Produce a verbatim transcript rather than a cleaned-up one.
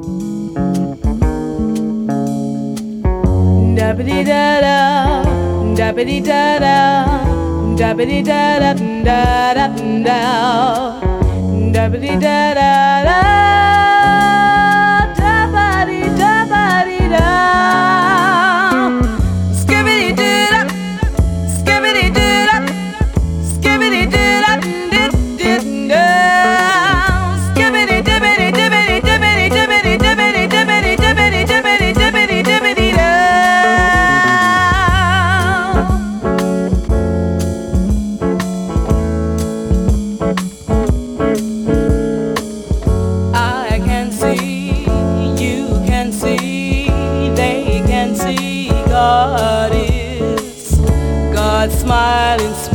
Dabbity da da, dabbity da da, dabbity da da da da da, dabbity da da da, dabbity dabbity da, skibbity doo da, skibbity doo da, skibbity doo da, doo doo da, skibbity dibbity dibbity dibbity dibbity dibbity dibbity dibbity dibbity dibbity dibbity da. God is, God smiling.